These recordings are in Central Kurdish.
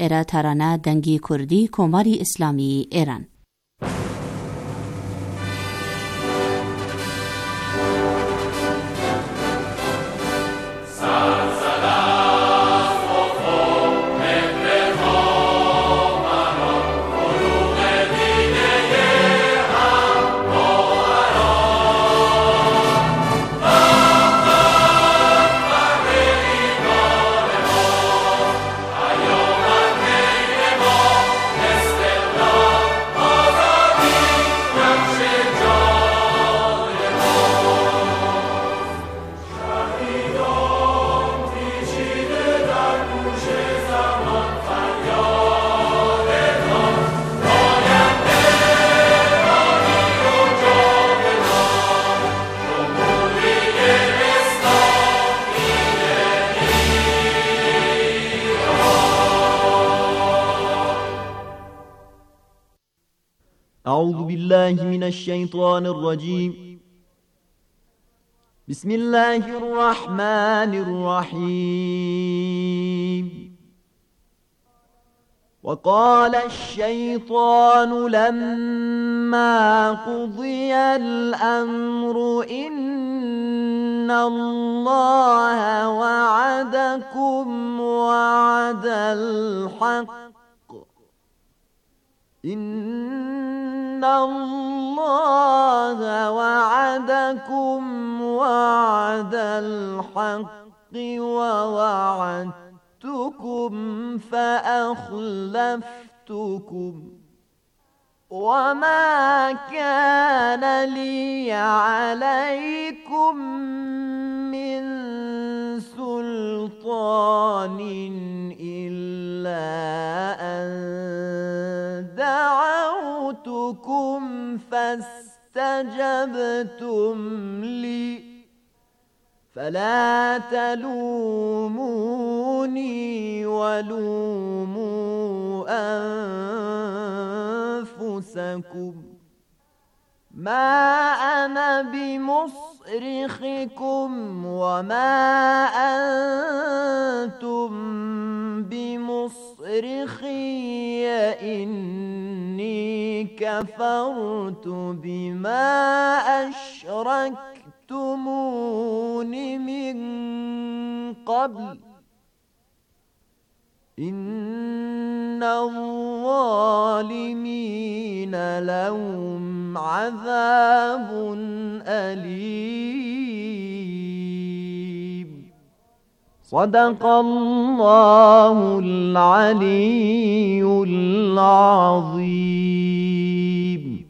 ایره ترانه دنگی کردی کماری اسلامی ایران. أعوذ بالله من الشيطان الرجيم. بسم الله الرحمن الرحيم. وقال الشيطان لما قضي الأمر إن الله وعدكم وعد الحق إن الله وعدكم وعد الحق ووعدتكم فأخلفتكم وما كان لي عليكم من سلطان إلا أن دعوتكم فاستجبتم لي فلا تلوموني ولوموا أنفسكم ما أنا بمصرخكم وما أنتم بمصرخي إني كفرت بما أشركتمون من قبل إن الظالمين لهم عذاب أليم. صدق الله العلي العظيم.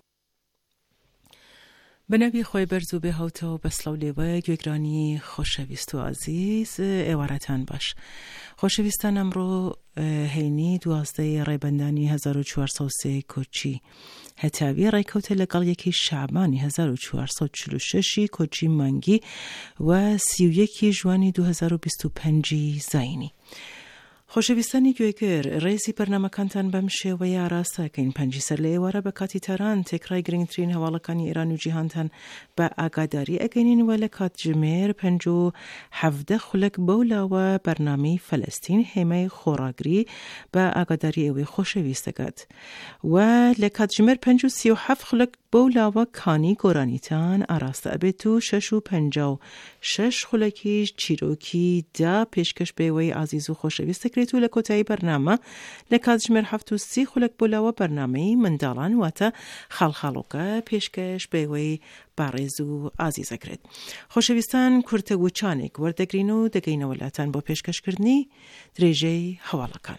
به نبی خوی برزو به هاوتا بسلاو لیوه گوگرانی خوشویست و عزیز ایوارتان باش. خوشویستان امرو هینی 12 ریبندانی 1403 کوچی هتاوی ریکوت لگل یکی شعبانی 1446 کوچی مانگی و 31 جوانی 2025 زاینی. خوشویستانی گویگر ریزی برنامه کانتان بمشه و یا راسته که این 5 سر لیواره به کاتی تران تکرای گرینگترین حوالکانی ایران و جیهانتان با آگاداری اگینین و لکات جمیر 57 خلق بولا و برنامه فلسطین همه خوراگری با آگاداری اوی خوشویستگاد و لکات جمیر 37 خلق بولا و کانی گورانیتان آراسته ابتو 656 خلقی چیروکی دا پیشکش بیوی عزیز و خوشویست کریتو لکوتای برنامه لکات جمیر 73 خلق بولا و برنامه مندالان و تا خالخالوکا پیشکش بیوی بارزو عزیز کرد. خوشویستان کرته و چانک وردگرینو دگین ولاتان با پیشکش کردنی دریجه حوالکان.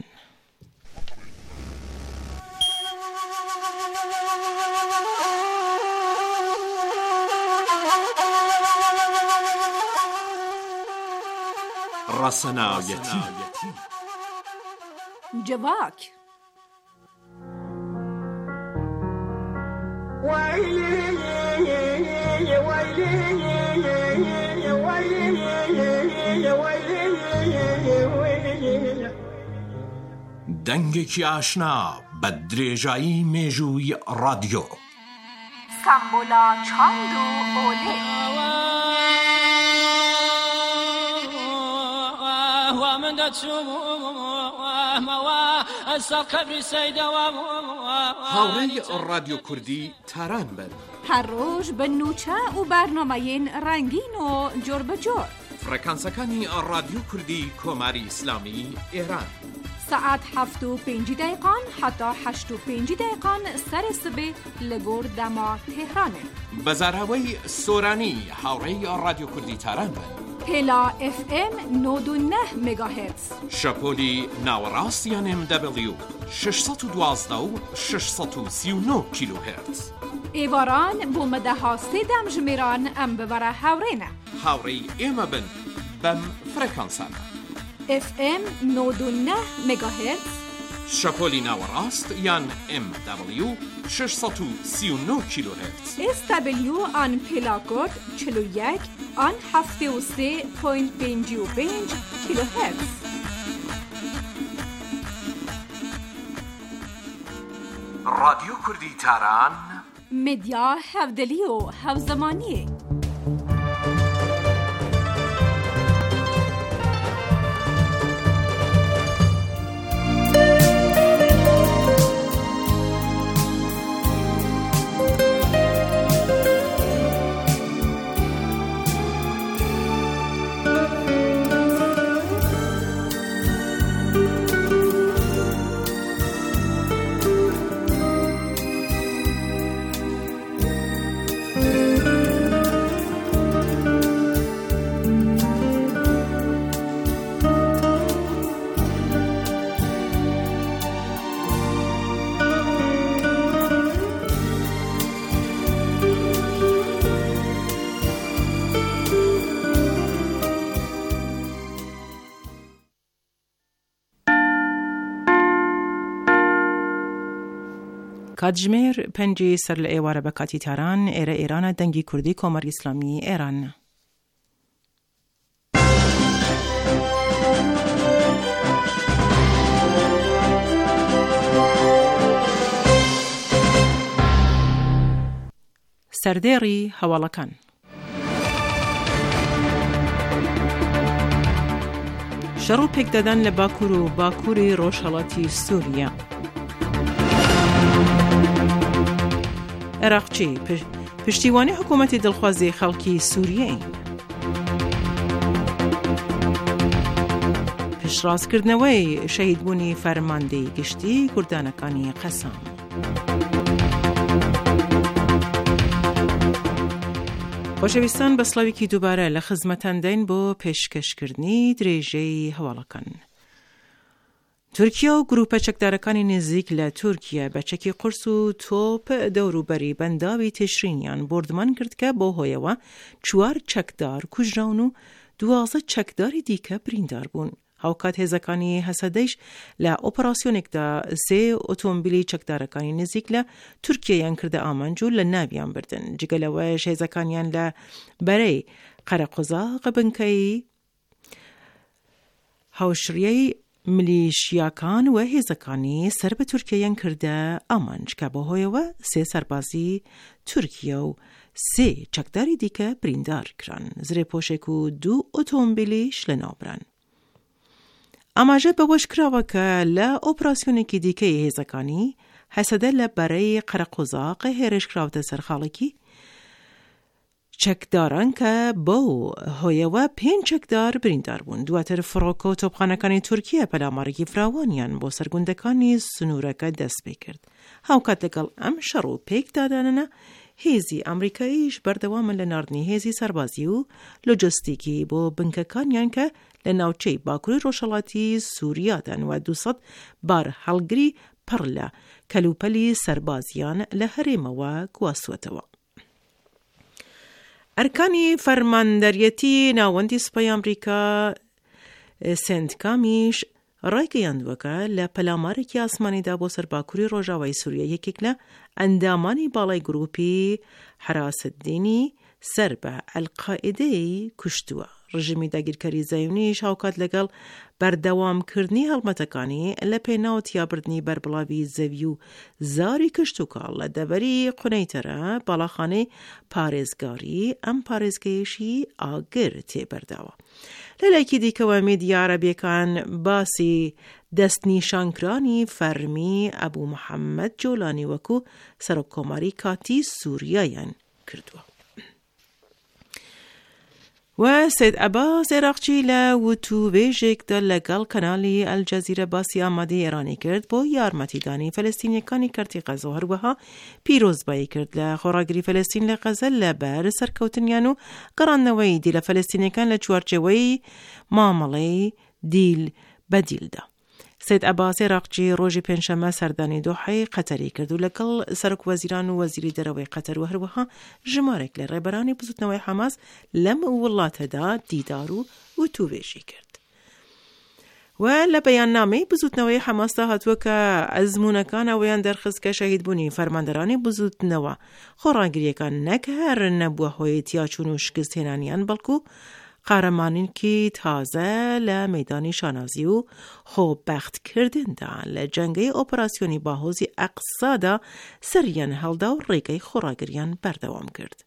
رسنایتی جواک دنگێکی ئاشنا بە درێژایی مێژووی رادیۆ سامبولا چاند و ئۆلێ هاوڕێی رادیۆ کوردی تاران بن. هر روز به نوچه و برنامه‌ین رنگین و جور به جور. فرکانسەکانی رادیۆ کوردی کۆماری ئیسلامی ئێران. ساعت 7:05 حتی 8:05 سر سبه لگور دما تهرانه. بەزاراوەی سۆرانی هاوڕێی رادیۆ کوردی تاران بن. هلا FM 99 مگاهرتز. شەپۆلی ناوەڕاستیان MW 612 و 639 کیلوهرتز. ایواران بو مدەها سێدەم ژمێران ئەم ببەرە هاوڕێنە. هاوڕێی ئێمە بن بەم فرەکانسانە. FM 99 مگاهرتز. شەپۆلی ناوەڕاست یان MW 639 کیلوهرتز. SW آن پلاکۆد 41 آن 73.55 کیلوهرتز. رادیۆ کوردی تاران مدیا هەودەلی و هەوزەمانیە. کاتژمێر پەنجی سەر لە ئێوارە بە کاتی تاران ئێرە ئێرانە دەنگی کوردی کۆمەری ئیسلامی ئێران. سەردێڕی هەواڵەکان. شەڕ و پێکدەدان لە باکوور و باکووری ڕۆژهەڵاتی سووریا. عێراقچی پشتیوانی حکوومەتی دڵخوازی خەڵکی سووریەین. پشتڕاستکردنەوەی شەهیدبوونی فەرماندەی گشتی کوردانەکانی قەسام. خۆشەویستان بە سڵاوێکی دووبارە لە خزمەتان دەین بۆ پێشکەشکردنی درێژەی هەواڵەکان. تورکیا و گروپە چەکدارەکانی نزیک لە تورکیا بە چەکی قورس و تۆپ دەوروبەری بەنداوی تێشرینیان بردمان کرد کە بۆ هۆیەوە 4 چەکدار کوژراون و 12 چەکداری دیکە بریندار بوون. هاوکات هێزەکانی هەسەدەیش لە ئۆپەراسیۆنێکدا 3 ئۆتۆمبیلی چەکدارەکانی نزیک لە تورکیایان کردە ئامانج و لە ناویان بردن. جگەلەوەش هێزەکانیان لە بەرەی قەرەقۆزاق بنکەی هاوشریەی ملیشیاکان و هێزەکانی سەر بە تورکیایان کردە ئامانج کە بە هۆیەوە 3 سەربازی تورکیا و 3 چەکداری دیکە بریندار کران. زرێ پۆشێک و 2 ئۆتۆمبیلیش لە ناوبران. ئاماژە بەوەش کراوە کە لە ئۆپراسیۆنێکی دیکەی هێزەکانی هەسەدە لە بەرەی قەرەقۆزاق هێرش کراوتە سەر خاڵێکی چەکداران کە بۆ هۆیەوە 5 چەکدار بریندار بوون. دواتر فڕۆکە و تۆپخانەکانی تورکیا پەلامارێکی فراوانیان بۆ سەرگوندەکانی سنوورەکە دەست پێ کرد. هاوکات لەگەڵ ئەم شەڕ و پێکدادانە هێزی ئەمریکاییش بەردەوامە لە ناردنی هێزی سەربازی و لۆجستیکی بۆ بنکەکانیان کە لە ناوچەی باکووری ڕۆژهەڵاتی سووریادان و 200 بار هەڵگری پڕ لە کەلوپەلی سەربازیان لە هەرێمەوە گواستوەتەوە. ئەرکانی فەرماندەریەتی ناوەندی سوپای ئەمریکا سێنتکامیش ڕایگەیاندووەکە لە پەلامارێکی ئاسمانیدا بۆ سەر باکووری ڕۆژاوای سووریا یەکێک لە ئەندامانی باڵای گروپی حراسەتدینی سەر بە ئەلقائیدەی کوشتووە. ڕژیمی داگیرکەری زایونیش هاوکات لەگەڵ بەردەوامکردنی هەڵمەتەکانی لە پێناو تیابردنی بەربڵاوی زەوی و زاری کشت و کاڵ لە دەبەری قونەیتەرە باڵاخانەی پارێزگاری ئەم پارێزگەیشی ئاگر تێبەرداوە. لە لایەکی دیکەوە میدیا عەرەبیەکان باسی دەستنیشانکرانی فەرمی ئەبوو محەممەد جۆلانی وەکو سەرۆککۆماری کاتی سووریایان کردووە. و سید عباس عێراقچی لە وتوبێژێکدا لەگەڵ کەناڵی ئەلجەزیرە باسی ئامادەی ئێرانی کرد بۆ یارمەتیدانی فەلەستینیەکانی کەرتی غەزە و هەروەها پیرۆزبایی کرد لە خۆڕاگری فەلەستین لە غەزە لەبەر سەرکەوتنیان و گەڕاندنەوەی دیلە فەلەستینیەکان لە چوارچێوەی مامەڵەی دیل بەدیلدا. سید عباس عێراقچی ڕۆژی پێنجشەممە سەردانی دۆحەی قەتەری کرد و لەگەڵ سەرۆک وەزیران و وەزیری دەرەوەی قەتەر و هەروەها ژمارێک لە ڕێبەرانی بزوتنەوەی حەماس لەم وڵاتەدا دیدار و وتوبێژی کرد. و لە بەیاننامەی بزوتنەوەی حەماسدا هاتووە کە ئەزموونەکان ئەوەیان دەرخست کە شەهیدبوونی فەرماندەرانی بزوتنەوە خۆڕاگریەکان نەک هەر نەبووە هۆی تیاچوون و شکستهێنانیان بەڵکو قارەمانینکی تازە لە مەیدانی شانازی و خۆبەختکردندا لە جەنگەی ئۆپەراسیۆنی باهۆزی ئەقسادا سەریان هەڵدا و ڕێگەی خۆڕاگریان بەردەوام کرد.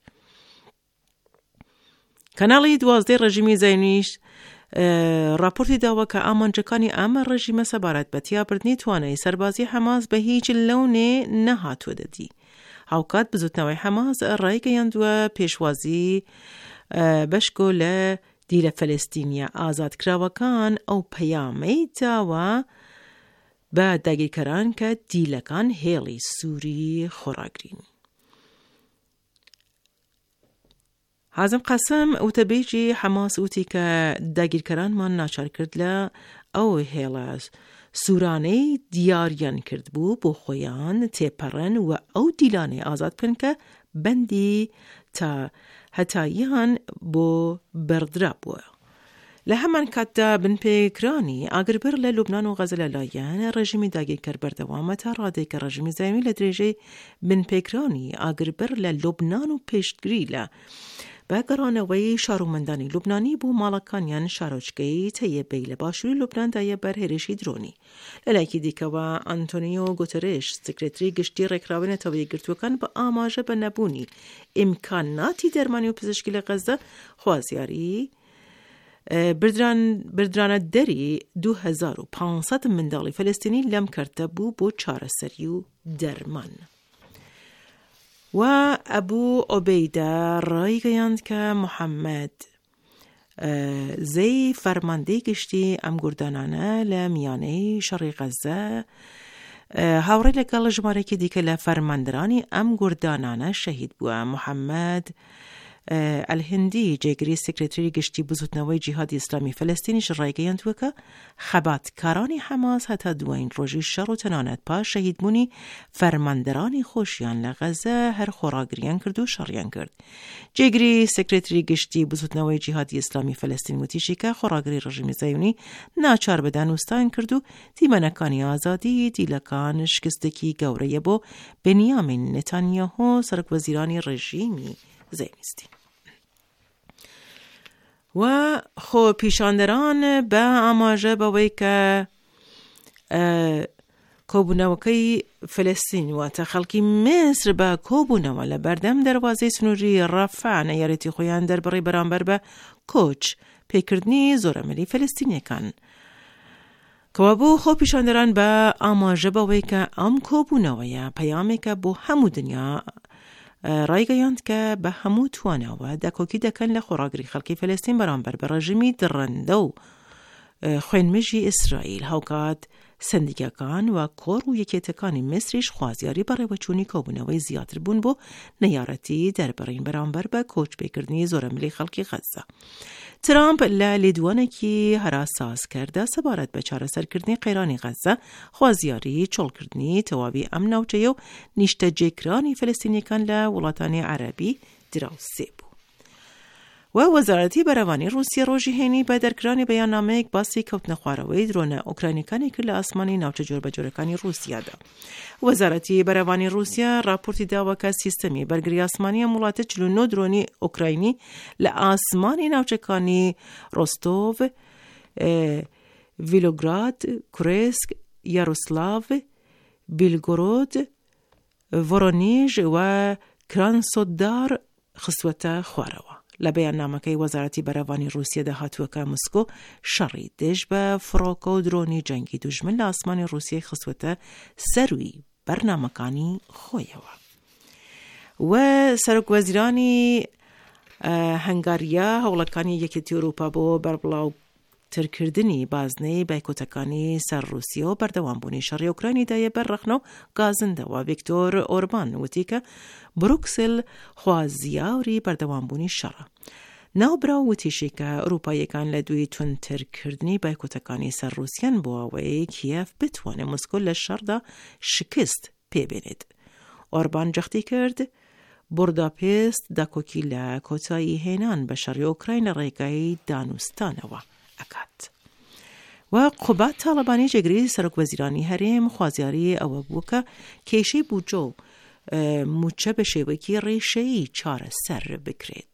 کەناڵی 12 ڕژیمی زایونیش راپۆرتی داوە کە ئامانجەکانی ئەمە ڕژیمە سەبارەت بە تیابردنی توانای سەربازی حەماس بە هیچ لەونێ نەهاتووە دەدی. هاوکات بزوتنەوەی حەماس ڕایگەیاندووە پێشوازی بەشکۆ لە دیلە فەلەستینیە ئازادکراوەکان ئەو پەیامەی داوە بە داگیرکەران کە دیلەکان هێڵی سووری خۆڕاگرین. حازم قاسم وتەبێژی حەماس وتی کە داگیرکەرانمان ناچار کرد لە ئەو هێڵە سوورانەی دیاریان کرد بوو بۆ خۆیان تێپەڕن و ئەو دیلانەی ئازاد بکەن کە بەندی تا هەتاییان بۆ بەردرا بووە. لە هەمان کاتدا بنپێکرانی ئاگربەر لە لوبنان و غەزە لەلایەن ڕژیمی داگیرکەر بەردەوامە تا ڕادێک کە ڕژیمی زایمی لە درێژەی بنپێکرانی ئاگربەر لە لوبنان و پێشتگری لە بەگەڕانەوەی شارومەندانی لوبنانی بۆ ماڵەکانیان شارۆچکەی تەیەبەی لە باشووری لوبناندایە بەر هێرشی درۆنی. لە لایەکی دیکەوە ئەنتۆنیۆ گوتەرێش سکرێتری گشتی ڕێکخراوەنەتەوەی گرتوەکان بە ئاماژە بە نەبوونی ئیمکاناتی دەرمانی و پزیشکی لە غەزە خوازیاری بردرانە دەری 2500 منداڵی فەلەستینی لەم کەرتە بوو بۆ چارەسەری و دەرمان. و ئەبوو ئۆبەیدە ڕایگەیاند کە محەممەد زەی فەرماندەی گشتی ئەم گوردانانە لە میانەی شەڕی غەزە هاوڕێ لەگەڵ ژمارەیەکی دیکە لە فەرماندەرانی ئەم گوردانانە شەهید بووە. محەممەد ئەلهندی جێگری سکرێتری گشتی بزوتنەوەی جیهادی ئیسلامی فەلەستینیش ڕایگەیاندووە کە خەباتکارانی حەماس هەتا دوایین ڕۆژی شەڕ و تەنانەت پاش شەهیدبوونی فەرماندەرانی خۆشیان لە غەزە هەر خۆڕاگریان کرد و شەڕیان کرد. جێگری سکرێتری گشتی بزوتنەوەی جیهادی ئیسلامی فەلەستین وتیشی کە خۆڕاگری ڕژیمی زایونی ناچار بە دانوستان کرد و تیمەنەکانی ئازادی دیلەکان شکستێکی گەورەیە بۆ بنیامین نێتانیاهۆ سەرۆکوەزیرانی ڕژیمی زایونیستی. و خۆ پیشاندەران بە ئاماژە بەوەی کە کۆبوونەوەکەی فلسطین واتە خەڵکی میسر بە کۆبوونەوە لە بەردەم دەروازەی سنووری ڕەفع نەیارەتی خۆیان دەربڕی بەرامبەر بە کۆچ پێکردنی زۆرەمەلی فلسطینیەکان کەوا بۆ خۆ پیشاندەران بە ئاماژە بەوەی کە ئەم کۆبوونەوەیە پەیامێکە بۆ هەموو دنیا ڕایگەیاند کە بە هەموو توانەوە دەکۆکی دەکەن لە خۆڕاگری خەڵکی فەلەستین بەرامبەر بە ڕژیمی دڕندە و خوێنمژی ئیسرائیل. هاوکات سندیکەکان و کۆڕ و یەکێتەکانی میسریش خوازیاری بەڕێوەچوونی کۆبوونەوەی زیاتر بوون بۆ نەیارەتی دەربڕین بەرامبەر بە کۆچپێکردنی زۆرەمەلی خەڵکی غەزە. ترامپ لە لێدوانێکی هەراساس کردە سەبارەت بە چارەسەرکردنی قەیرانی غەزە خوازیاری چۆڵکردنی تەواوی ئەم ناوچەیە و نیشتەجێکرانی فەلەستینیەکان لە وڵاتانی عەرەبی دراوسێ بوو. و وەزارەتی بەرەوانی رووسیا ڕۆژی هێنی بە دەرکرانی بەیاننامەیەک باسی کەوتنە خوارەوەی درۆنە ئوکراینیەکانی کرد لە ئاسمانی ناوچە جۆربەجۆرەکانی رووسیادا. وەزارەتی بەرەوانی رووسیا راپۆرتی داوە کە سیستەمی بەرگری ئاسمانی ئەم وڵاتە 49 درۆنی ئوکراینی لە ئاسمانی ناوچەکانی ڕۆستۆڤ، ڤیلۆگراد، کورسک، یاروسلاڤ، بیلگۆرۆد، ڤۆرۆنیژ و کرانسۆدار خستوەتە خوارەوە. لە بەیاننامەکەی وەزارەتی بەرەوانی رووسیادا هاتووە کە مۆسکۆ شەڕی دژ بە فڕۆکە و درۆنی جەنگی دوژمن لە ئاسمانی رووسیای خستوەتە سەروی بەرنامەکانی خۆیەوە. و سەرۆکوەزیرانی هەنگاریا هەوڵەکانی یەکێتی ئەوروپا بۆ بەربڵاو ترکردنی بازنەی بایکۆتەکانی سەر رووسیا و بەردەوامبوونی شەڕی ئوکراینی دایە بەرڕەخنە و گازندەوە. ڤیکتۆر ئۆربان وتی کە بروکسل خوازیاوری بەردەوامبوونی شەڕە. ناوبراو وتیشی کە ئەوروپایەکان لە دوی تونترکردنی بایکۆتەکانی سەر رووسیان بۆ ئەوەی کیەف بتوانێت مۆسکۆ لە شەڕدا شکست پێبێنێت. ئۆربان جەختی کرد بوداپێست داکۆکی لە کۆتایی هێنان بە شەڕی ئوکراین لە ڕێگای دانوستانەوە ئەکات. و قوبات تاڵەبانی جێگری سەرۆکوەزیرانی هەرێم خوازیاری ئەوە بوو کە کێشەی بوجە و موچە بە شێوەیەکی ڕێشەیی چارە سەر بکرێت.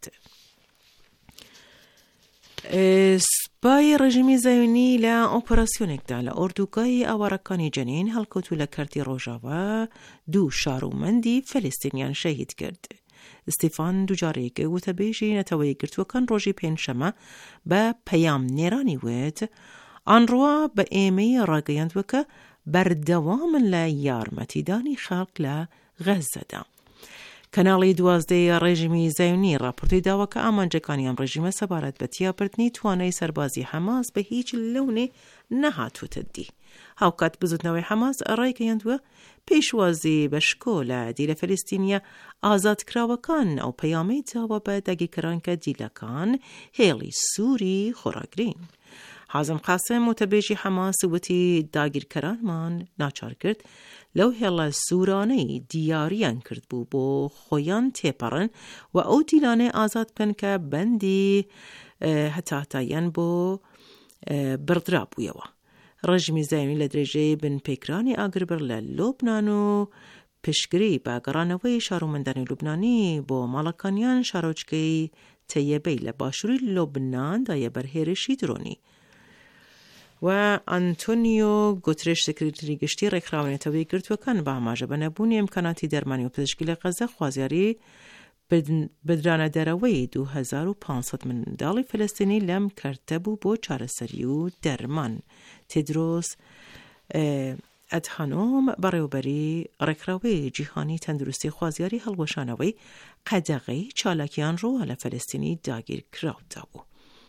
سپای ڕژیمی زەوینی لە ئۆپەراسیۆنێکدا لە ئۆردوگای ئاوارەکانی جەنین هەڵکەوتو لە کەرتی ڕۆژاوە 2 شارومەندی فەلەستینیان شەهید کرد. ستیفان دووجارێک وتەبێژی نەتەوەی گرتووەکان ڕۆژی پێنجشەمە بە پەیام نێرانی وێت ئانڕوا بە ئێمەی ڕاگەیاندووە کە بەردەوامن لە یارمەتیدانی خەڵک لە غەزەدا. کەناڵی 12 ڕێژیمی زەوینی راپۆرتی داوە کە ئامانجەکانی ئەم ڕێژیمە سەبارەت بە تیاپردنی توانای سەربازی حەماس بە هیچ لەونێ نەهاتووتە دی. هاوکات بزوتنەوەی حەماس ڕایگەیاندووە پێشوازی بەشکۆ لە دیلە فەلەستینیە ئازادکراوەکان ئەو پەیامەی داوە بە داگیرکەران کە دیلەکان هێڵی سووری خۆراگرین. حازم قاسم وتەبێژی حەماس وتی داگیرکەرانمان ناچار کرد لەو هێڵە سوورانەی دیاریان کرد بوو بۆ خۆیان تێپەڕن و ئەو دیلانەی ئازاد بکەن کە بەندی هەتاتاییان بۆ بڕدرا بوویەوە. ڕژمی زەوینی لە درێژەی بنپێکرانی ئاگربر لە لۆبنان و پشگری بە گەڕانەوەی شارومەندانی لوبنانی بۆ ماڵەکانیان شارۆچکەی تەیەبەی لە باشووری لۆبنان دایە بەرهێرشی درۆنی. و ئەنتۆنیۆ گوترێش سکرتری گشتی ڕێکخراوەنێتەوەی گرتوەکان بە ئاماژە بە نەبوونی ئیمکاناتی دەرمانی و پزیشکی لە غەزە خوازیاری بدرانە دەرەوەی 2500 منداڵی فەلەستینی لەم کەرتە بوو بۆ چارەسەری و دەرمان. تێدرۆس ئەدهانۆم بەڕێوەبەری ڕێکخراوەی جیهانی تەندروستی خوازیاری هەڵوەشانەوەی قەدەغەی چالاکیان ڕۆوە لە فەلەستینی داگیر کراودا بوو.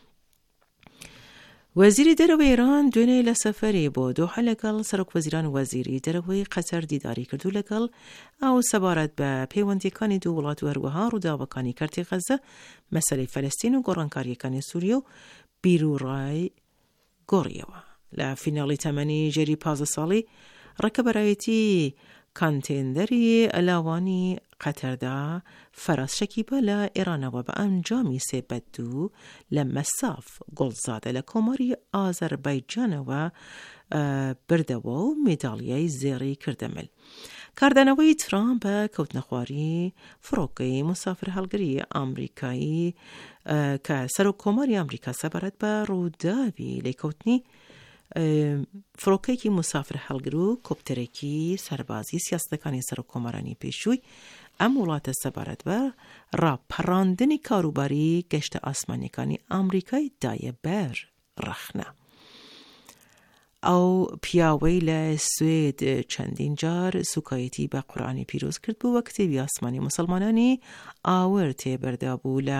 وەزیری دەرەوەی ئێران دوێنێ لە سەفەری بۆ دۆحە لەگەڵ سەرۆکوەزیران وەزیری دەرەوەی قەتەر دیداری کردو لەگەڵ ئەو سەبارەت بە پەیوەندیەکانی دوو وڵات و هەروەها ڕووداوەکانی کەرتی غەزە، مەسەلەی فەلەستین و گۆڕانکاریەکانی سووریا و بیرروڕای گۆڕیەوە. لە فیناڵی تەمەنی ژێری 15 ساڵی ڕەکەبەرایەتی کانتێندەری ئەلاوانی قەتەردا فەراس شەکیبە لە ئێرانەوە بە ئەنجامی 3-2 لە مەساف گۆڵزادە لە کۆماری ئازەربایجانەوە بردەوە و مێداڵیای زێڕی کردەمل. کاردانەوەی ترامپ بە کەوتنەخواری فڕۆکەی مسافر هەڵگری ئامریکایی کە سەرۆک کۆماری ئەمریکا سەبارەت بە ڕووداوی لێکەوتنی فڕۆکەیەکی مسافر هەڵگر و کۆپتەرێکی سەربازی سیاسەتەکانی سەرۆک کۆمارانی پێشووی ئەم وڵاتە سەبارەت بە ڕاپەڕاندنی کاروباری گەشتە ئاسمانیەکانی ئامریکای دایە بەر ڕەخنە. ئەو پیاوەی لە سوێد چەندین جار سوکایەتی بە قورئانی پیرۆز کرد بوو وە کتێبی ئاسمانی موسڵمانانی ئاور تێبەردا بوو لە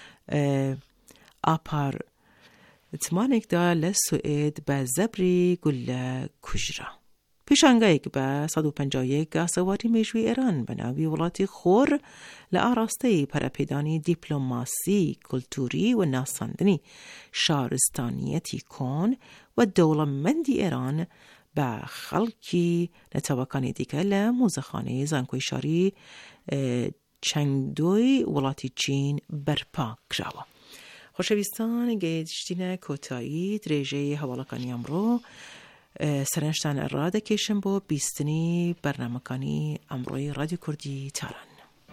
ئاپارتمانێکدا لە سوئێد بە زەبری گولە کوژرا. پیشانگایەک بە 151 گاسەواری مێژووی ئێران بە ناوی وڵاتی خۆر لە ئاراستەی پەرەپێدانی دیپلۆماسی کولتوری و ناساندنی شارستانیەتی کۆن و دەوڵەمەندی ئێران بە خەڵکی نەتەوەکانی دیکە لە مۆزەخانەی زانکۆی شاری چەنگدۆی وڵاتی چین بەرپا کراوە. خۆشەویستان گەیشتینە کۆتایی درێژەی هەواڵەکانی ئەمڕۆ سەرنجتان ئەڕا دەکێشم بۆ بیستنی بەرنامەکانی ئەمڕۆی رادیۆ کوردی تاران.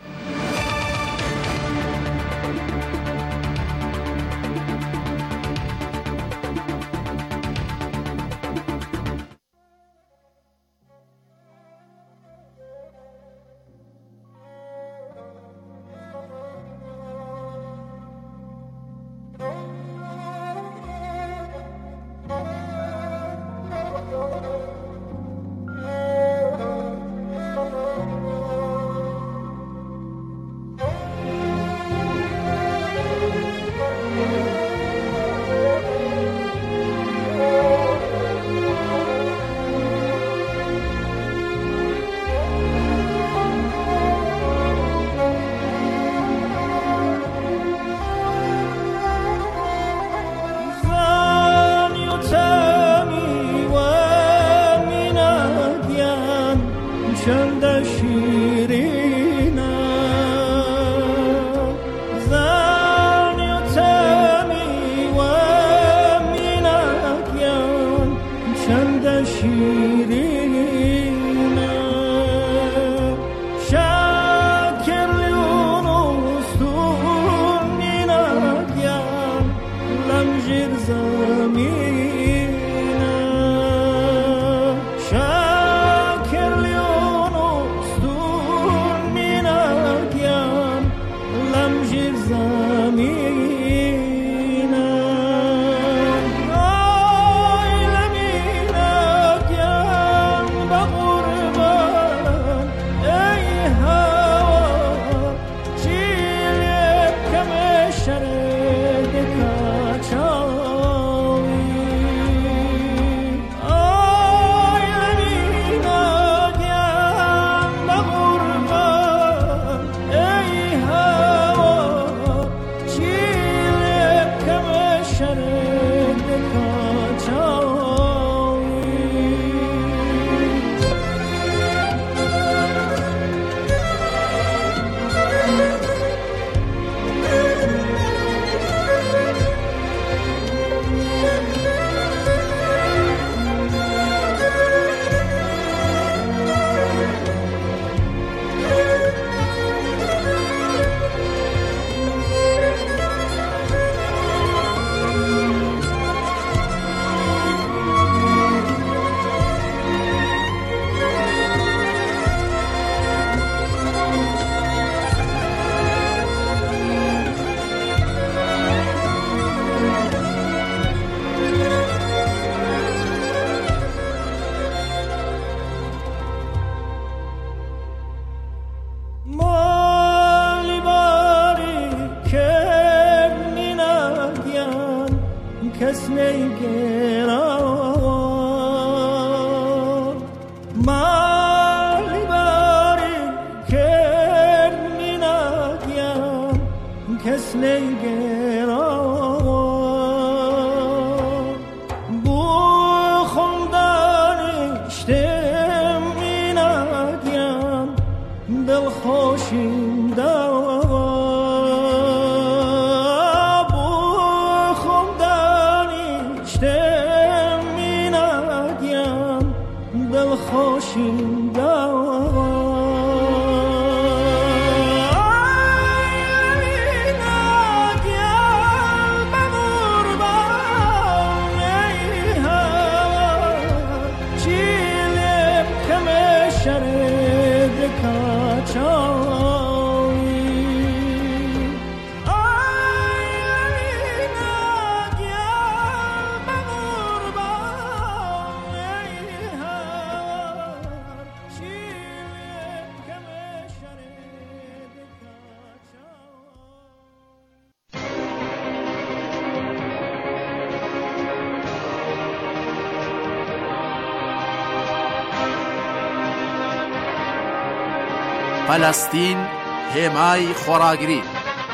فلسطین هێمای خۆراگری.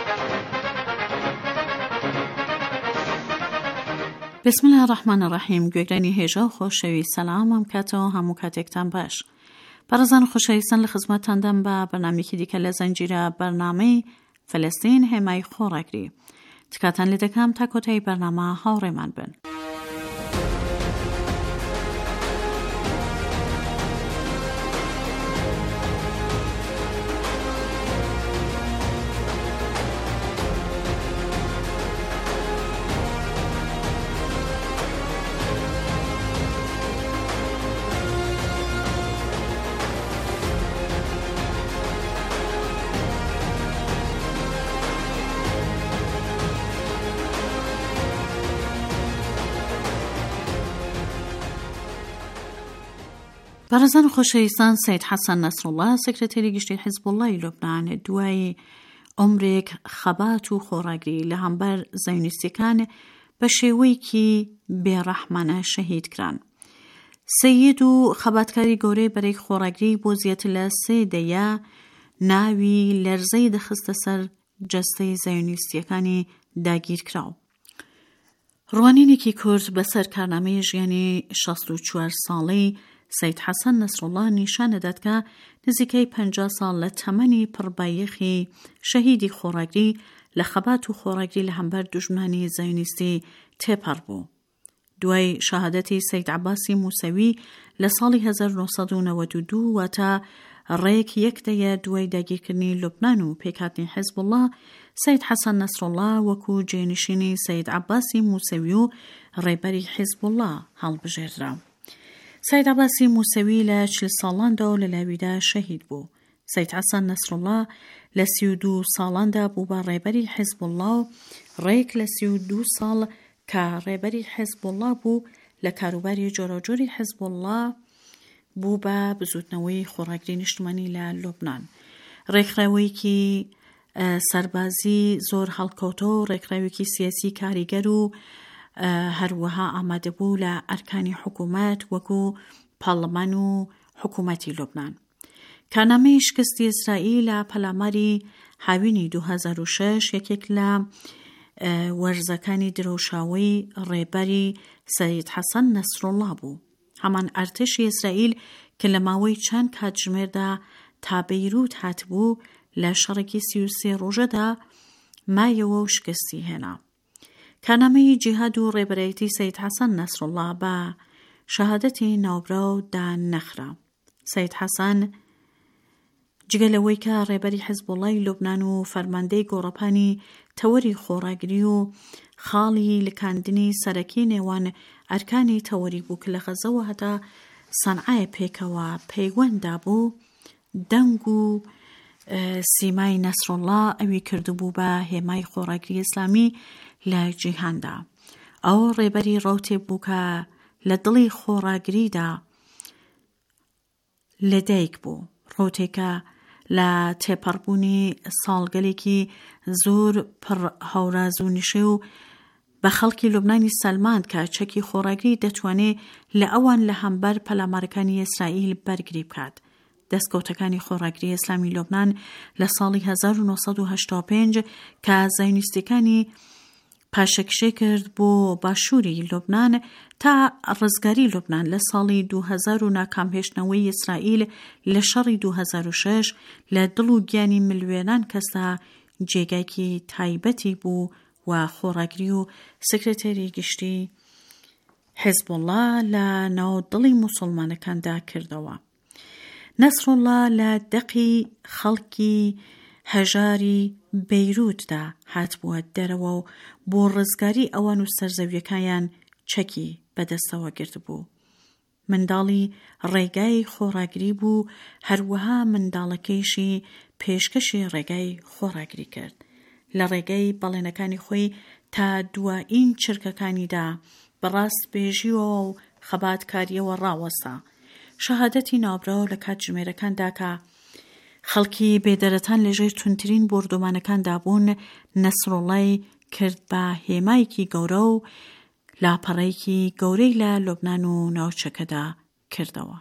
بسم الله الرحمن الرحیم. گوێگرانی هێژە و خۆشەوی سەلامم کاتەوە هەموو کاتێکتان باش. بەڕێزان خۆشەویستان لە خزمەتتاندەم بە بەرنامێکی دیکە لە زەنجیرە بەرنامەی فەلەستین هێمای خۆراگری. تکاتان لە دەکەم تا کۆتایی بەرنامە هاوڕێمان بن. بەڕێزان خۆشەویستان، سەید حەسەن نەسڕوڵڵا سێکرێتەری گشتی حیزبوڵڵای لوبنان دوای عمرێک خەبات و خۆڕاگری لە هەمبەر زەیونیستیەکان بە شێوەیەکی بێڕەحمانە شەهید کران. سەید و خەباتکاری گەورەی بەرەی خۆڕاگری بۆ زیاتر لە 3 دەیە ناوی لەرزەی دەخستە سەر جەستەی زەیونیستیەکانی داگیر کراو. ڕوانینێکی کورد بەسەر کارنامەی ژیانی 64 ساڵەی سەید حەسەن نەسڕوڵڵا نیشانەدات کە نزیکەی 50 ساڵ لە تەمەنی پڕبایەخی شەهیدی خۆڕاگری لە خەبات و خۆڕاگری لە هەمبەر دوژمنانی زەیونیستی تێپەڕ بوو. دوای شەهادەتی سەید عەباسی موسەوی لە ساڵی 1992 واتە ڕێک 1 دەیە دوای داگیرکردنی لوبنان و پێکهاتنی حیزبوڵڵا، سەید حەسەن نەسڕوڵڵا وەکو جێنشینی سەید عەباسی موسەوی و ڕێبەری حیزبوڵڵا هەڵبژێردرا. سەید عەباسی موسەوی لە 40 ساڵاندا و لە لاویدا شەهید بوو. سەید حەسەن نەسڕوڵڵا لە 32 ساڵاندا بوو بە ڕێبەری حیزبوڵڵا و ڕێک لە 32 ساڵ کە ڕێبەری حیزبوڵڵا بوو لە کاروباری جۆرەجۆری حیزبوڵڵا بوو بە بزوتنەوەی خۆڕاگری نیشتمانی لە لوبنان. ڕێکخراوەیەکی سەربازی زۆر هەڵکەوتە و ڕێکخراوێکی سیاسی کاریگەر و هەروەها ئامادەبوو لە ئەرکانی حکوومەت وەکو پاڵەمان و حکوومەتی لوبنان. کارنامەی شکستی ئیسرائیل لە پەلاماری هاوینی 2006 یەکێک لە وەرزەکانی درەوشاوی ڕێبەری سەید حەسەن نەسڕوڵڵا بوو. هەمان ئەرتشی ئیسرائیل کە لە ماوەی چەند کاتژمێردا تا بەیروت هاتبوو لە شەڕێکی 33 ڕۆژەدا مایەوە و شکستی هێنا. کارنامەی جیهاد و ڕێبەرایەتی سەید حەسەن نەسڕوڵڵا بە شەهادەتی ناوبراو دان نەخرا. سەید حەسەن جگەلەوەی کە ڕێبەری حیزبوڵڵای لوبنان و فەرماندەی گۆڕەپانی تەوەری خۆڕاگری و خاڵی لکاندنی سەرەکی نێوان ئەرکانی تەوەری بوو کە لە غەزەوە هەتا سەنعای پێکەوە پەیوەندا بوو، دەنگ و سیمای نەسڕوڵڵا ئەوی کردبوو بە هێمای خۆڕاگری ئیسلامی لە جیهاندا. ئەو ڕێبەری ڕەوتێ بوو کە لە دڵی خۆڕاگریدا لەدایک بوو، ڕەوتێکە لە تێپەڕبوونی ساڵگەلێکی زۆر پڕ هەوراز و نیشێ و بە خەڵکی لوبنانی سەلماند کە چەکی خۆڕاگری دەتوانێت لە ئەوان لە هەمبەر پەلامارەکانی ئیسرائیل بەرگری بکات. دەستکەوتەکانی خۆڕاگری ئیسلامی لوبنان لە ساڵی 1985 کە زایونیستەکانی پاشەکشەی کرد بۆ باشووری لوبنان تا ڕزگاری لوبنان لە ساڵی 2000 و ناکامهێشتنەوەی ئیسرائیل لە شەڕی 2006 لە دڵ و گیانی ملیۆنان کەسدا جێگایکی تایبەتی بوو و خۆڕاگری و سکرتێری گشتی حیزبوڵڵا لە ناو دڵی موسڵمانەکاندا کردەوە. نەسڕوڵڵا لە دەقی خەڵکی هەژاری بەیروتدا هاتبووە دەرەوە و بۆ ڕزگاری ئەوان و سەرزەویەکانیان چەکی بەدەستەوە گرت بوو. منداڵی ڕێگای خۆڕاگری بوو، هەروەها منداڵەکەیشی پێشکەشی ڕێگای خۆڕاگری کرد. لە ڕێگای بەڵێنەکانی خۆی تا دوائین چرکەکانیدا بەڕاست بێژیەوە و خەباتکاریەوە ڕاوەستا. شەهادەتی ناوبراو لە کاتژمێرەکاندا کە خەڵکی بێدەرەتان لەژێر تونترین بۆردۆمانەکاندا بوون، نەسڕوڵڵای کرد بە هێمایەکی گەورە و لاپەڕەیەکی گەورەی لە لوبنان و ناوچەکەدا کردەوە.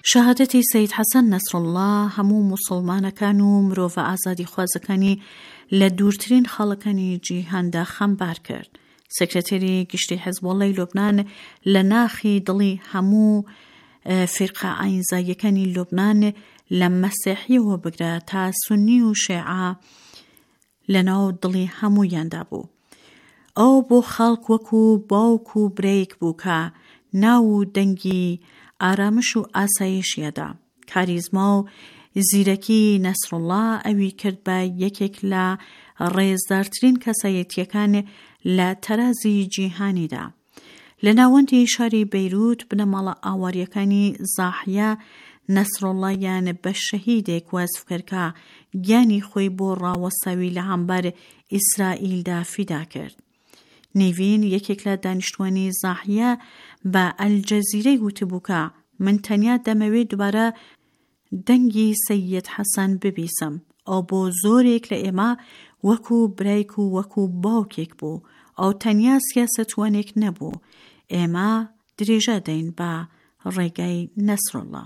شەهادەتی سەید حەسەن نەسڕڵڵا هەموو موسڵمانەکان و مرۆڤە ئازادی خوازەکانی لە دوورترین خەڵەکانی جیهاندا خەمبار کرد. سکرتێری گشتی حیزبوڵڵای لوبنان لە ناخی دڵی هەموو فرقە ئاینزاییەکانی لوبنان لە مەسیحیەوە بگرە تا سونی و شیعە لەناو دڵی هەموویاندا بوو. ئەو بۆ خەڵک وەکو باوک و برەیەک بوو کە ناو و دەنگی ئارامش و ئاسایشیەدا. کاریزما و زیرەکی نەسڕڵڵا ئەوی کرد بە یەکێک لە ڕێزدارترین کەسایەتیەکان لە تەرازی جیهانیدا. لە ناوەندی شاری بەیروت بنەماڵە ئاواریەکانی زاحیە نەسڕڵڵایان بە شەهیدێک وەزف کرد کە گیانی خۆی بۆ ڕاوەستاوی لە هەمبەر ئیسرائیلدا فیدا کرد. نیڤین یەکێک لە دانیشتوانی زاحیە بە ئەلجەزیرەی وتبوو کە من تەنیا دەمەوێت دووبارە دەنگی سەید حەسەن ببیسم. ئەو بۆ زۆرێک لە ئێمە وەکو برایک و وەکو باوکێک بوو. ئەو تەنیا سیاسەتوانێک نەبوو. ئێمە درێژە دەین بە ڕێگای نەسڕڵڵا.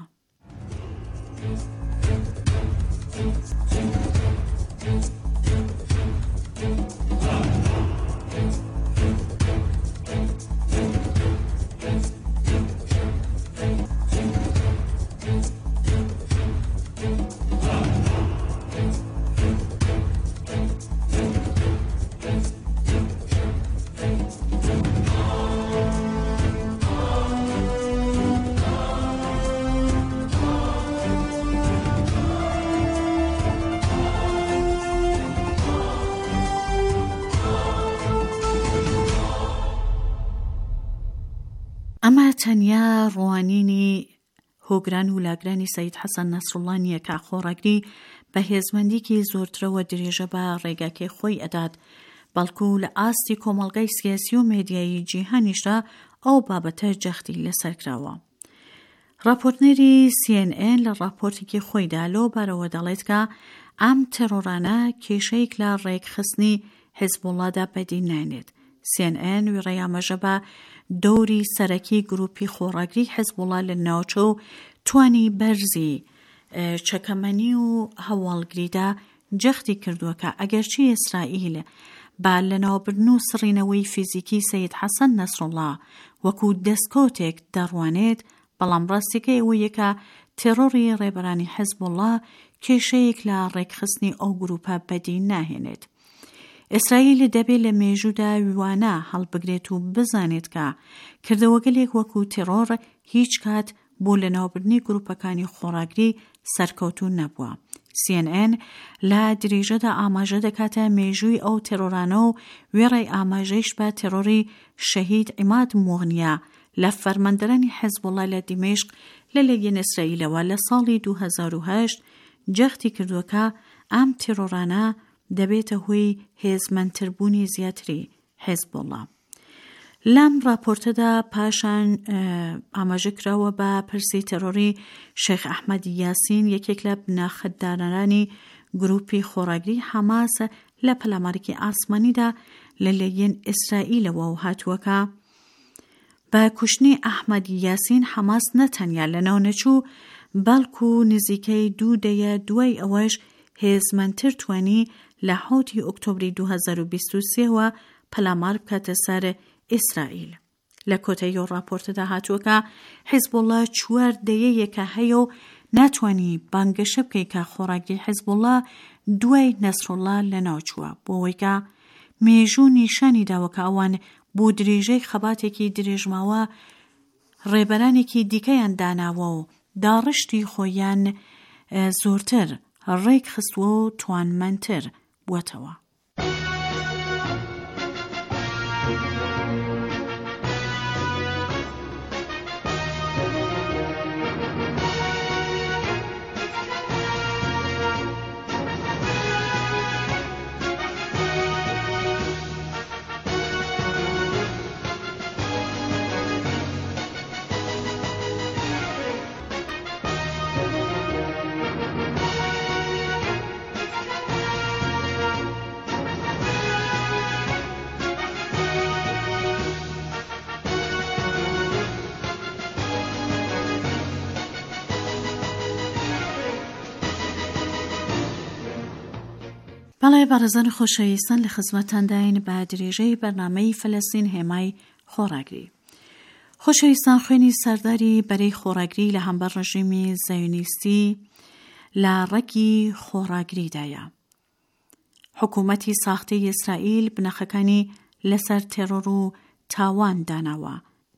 ئەمە تەنیا ڕوانینی هۆگران و لاگرانی سەید حەسەن نەسڕڵڵا نییە کە خۆڕەگری بە هێزمەندیکی زۆرترەوە درێژە بە ڕێگاکەی خۆی ئەدات، بەڵکو لە ئاستی کۆمەڵگەی سیاسی و مێدیایی جیهانیشدا ئەو بابەتە جەختی لەسەرکراوە. راپۆرتنەری CNN لە راپۆرتێکی خۆیدا لەو بارەوە دەڵێت کە ئەم تێرۆرانە کێشەیەک لە ڕێکخستنی حیزبوڵڵادا بەدی نانێت. CNN وێڕەی ئاماژە بە دەوری سەرەکی گروپی خۆڕاگری حیزبوڵڵا لە ناوچە و توانی بەرزی چەکەمەنی و هەواڵگریدا جەختی کردووە کە ئەگەرچی ئیسرائیل با لەناوبردن و سڕینەوەی فیزیکی سەید حەسەن نەسڕڵڵا وەکو دەستکۆتێک دەڕوانێت، بەڵام ڕاستیەکەی ئەوەیە کە تێرۆری ڕێبەرانی حیزبوڵڵا کێشەیەک لە ڕێکخستنی ئەو گروپە بەدی ناهێنێت. ئیسرائیل دەبێت لە مێژوودا وانە هەڵبگرێت و بزانێت کە کردەوەگەلێک وەکو تێرۆر هیچ کات بۆ لەناوبردنی گروپەکانی خۆڕاگری سەرکەوتوو نەبووە. CNN لە درێژەدا ئاماژە دەکاتە مێژووی ئەو تێرۆرانە و وێڕای ئاماژەیش بە تێرۆری شەهید عیماد موغنیا لە فەرماندەرانی حیزبوڵڵا لە دیمەشق لەلایەن ئیسرائیلەوە لە ساڵی 2008 جەختی کردووە کە ئەم تێرۆرانە دەبێتە هۆی هێزمەندتربوونی زیاتری حیزبوڵڵا. لەم راپۆرتەدا پاشان ئاماژە کراوە بە پرسی تێرۆری شێخ ئەحمەد یاسین، یەکێک لە بناخدارانی گروپی خۆڕاگری حەماس لە پەلامارێکی ئاسمانیدا لەلایەن ئیسرائیلەوە و هاتووەکە بە کوشتنی ئەحمەد یاسین حەماس نەتەنیا لەناو نەچوو، بەڵکو نزیکەی 2 دەیە دوای ئەوەش هێزمەندتر توانی لە 7 ئۆکتۆبری 2023ەوە پەلامار بکاتە سەر ئیسرائیل. لە کۆتایی راپۆرتەدا هاتووەکە حیزبوڵڵا 4 دەیەیەکە هەیە و ناتوانی بانگەشە بکەی کە خۆڕاگری حیزبوڵڵا دوای نەسڕڵڵا لەناوچووە، بۆ ئەوەی کە مێژوو نیشانی داوە کە ئەوان بۆ درێژەی خەباتێکی درێژماوە ڕێبەرانێکی دیکەیان داناوە و داڕشتی خۆیان زۆرتر ڕێک خستووە و توانمەندتر بووەتەوە. بەڵێ بەڕێزان خۆشەویستان لە خزمەتانداین بە درێژەی بەرنامەی فەلەستین هێمای خۆراگری. خۆشەویستان خوێنی سەرداری بەرەی خۆراگری لە هەمبەر ڕژیمی زایۆنیستی لە ڕەگی خۆراگریدایە. حکوومەتی ساختەی ئیسرائیل بنەخەکانی لەسەر تێرۆر و تاوان داناوە.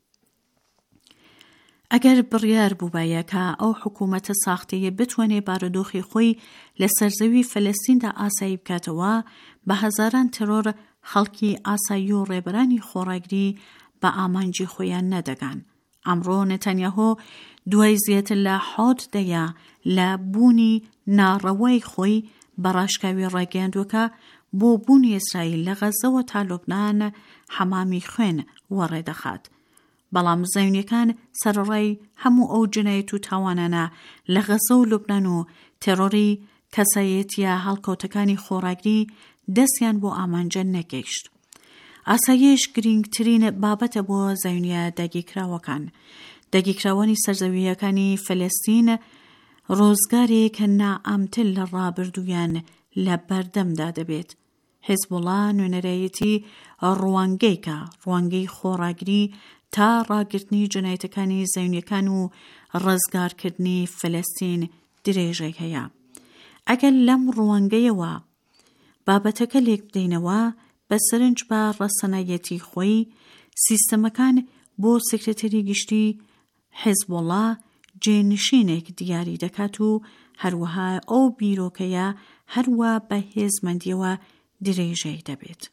ئەگەر بڕیار بووبایە کە ئەو حکوومەتە ساختەیە بتوانێ بارودۆخی خۆی لە سەرزەوی فەلەستیندا ئاسایی بکاتەوە، بە هەزاران تێرۆر خەڵکی ئاسایی و ڕێبەرانی خۆراگری بە ئامانجی خۆیان نەدەگان. ئەمڕۆ نێتانیاهۆ دوای زیاتر لە 7 دەیە لە بوونی ناڕەوای خۆی بە ڕاشکاوی ڕاگەیاندووەکە بۆ بوونی ئیسرائیل لە غەزەوە تا لۆبنان حەمامی خوێن وەڕێدەخات. بەڵام زەوینیەکان سەرڕای هەموو ئەو جنایەت و تاوانانە لە غەزە و لوبنان و تێرۆری کەسایەتیە هەڵکەوتەکانی خۆراگری دەستیان بۆ ئامانجە نەگەیشت. ئاسایش گرنگترین بابەتە بۆ زەوینیە داگیرکراوەکان. داگیرکراوانی سەرزەویەکانی فەلەستین ڕۆزگارێک نائامتر لە ڕابردوویان لە بەردەمدا دەبێت. حیزبوڵا نوێنەرایەتی ڕوانگەیکە، ڕوانگەی خۆراگری تا ڕاگرتنی جنایەتەکانی زەوینیەکان و ڕزگارکردنی فەلەستین درێژەی هەیە. ئەگەر لەم ڕوانگەیەوە بابەتەکە لێک بدەینەوە، بە سەرنج بە ڕەسەنایەتی خۆی سیستەمەکان بۆ سکرتێری گشتی حیزبوڵا جێنشینێک دیاری دەکات و هەروەها ئەو بیرۆکەیە هەروە بە هێزمەندیەوە درێژەی دەبێت.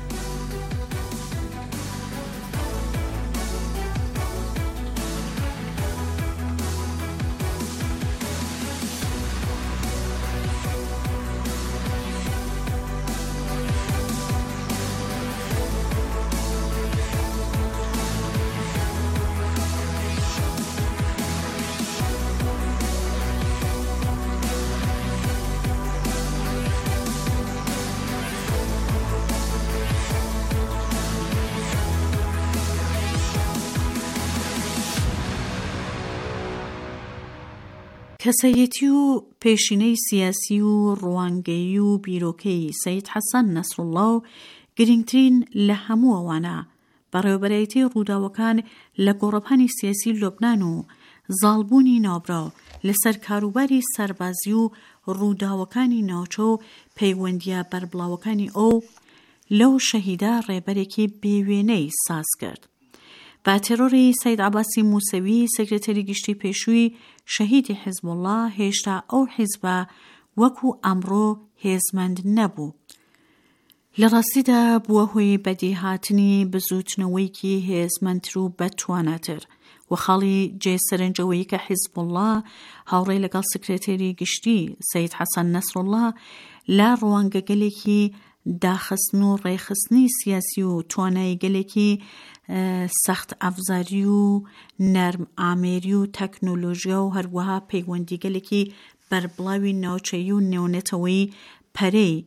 کەسایەتی و پێشینەی سیاسی و ڕوانگەیی و بیرۆکەی سەید حەسەن نەسڕوڵڵا و گرنگترین لە هەموو ئەوانە بەڕێوەبەرایەتی ڕووداوەکان لە گۆڕەپانی سیاسی لۆبنان و زاڵبوونی ناوبراو لەسەر کاروباری سەربازی و ڕووداوەکانی ناوچە و پەیوەندیە بەربڵاوەکانی ئەو لەو شەهیدا ڕێبەرێکی بێوێنەی ساز کرد. با تێرۆری سەید عەباسی موسەوی سەکرتێری گشتی پێشووی شەهیدی حیزبوڵڵا هێشتا ئەو حیزبە وەکو ئەمڕۆ هێزمەند نەبوو. لە ڕاستیدا بووە هۆی بەدیهاتنی بزوتنەوەیکی هێزمەندتر و بەتواناتر و خاڵی جێسەرنجەوەی کە حیزبوڵڵا هاوڕێی لەگەڵ سکرتێری گشتی سەید حەسەن نەسڕوڵڵا لە ڕوانگەگەلێکی داخستن و ڕێخستنی سیاسی و توانایی گەلێکی سەخت ئەفزاری و نەرم ئامێری و تەکنۆلۆژیا و هەروەها پەیوەندی گەلێکی بەربڵاوی ناوچەیی و نێونەتەوەی پەرەی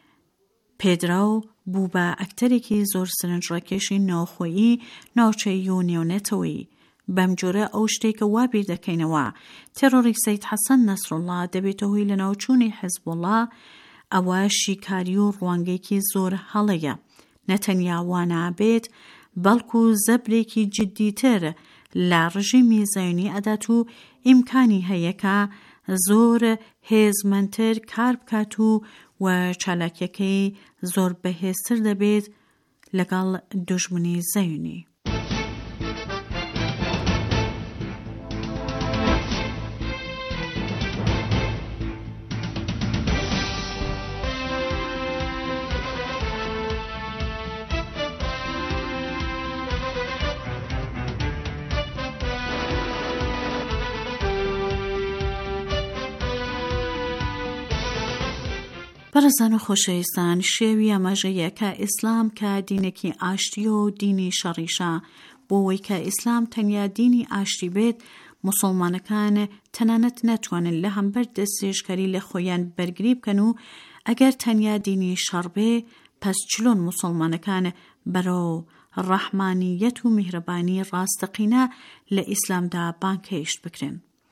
پێدراو بوو بە ئەکتەرێکی زۆر سەرنجڕاکێشی ناوخۆیی ناوچەیی و نێونەتەوەی. بەم جۆرە ئەو شتێکە وا بیر دەکەینەوە تێرۆری سەید حەسەن نەسڕوڵڵا دەبێتە هۆی لە ناوچوونی حیزبوڵڵا، ئەوە شیکاری و ڕوانگەیەکی زۆر هەڵەیە. نەتەنیا وانابێت بەڵکو زەبرێکی جددیتر لە ڕژیمی زەوینی ئەدات و ئیمکانی هەیەکە زۆر هێزمەندتر کار بکات و چالاکیەکەی زۆر بەهێزتر دەبێت لەگەڵ دوژمنی زەوینی. بەڕێزان و خۆشەویستان، شێوی ئەمەژەیە کە ئیسلام کە دینێکی ئاشتی و دینی شەڕیشە بۆ ئەوەی کە ئیسلام تەنیا دینی ئاشتی بێت، موسڵمانەکان تەنانەت نەتوانن لە هەمبەر دەستێژکاری لە خۆیان بەرگری بکەن و ئەگەر تەنیا دینی شەڕ بێ، پس چلۆن موسڵمانەکان بەرەو ڕەحمانیەت و میهرەبانی ڕاستەقینە لە ئیسلامدا بانکەیشت بکرێن.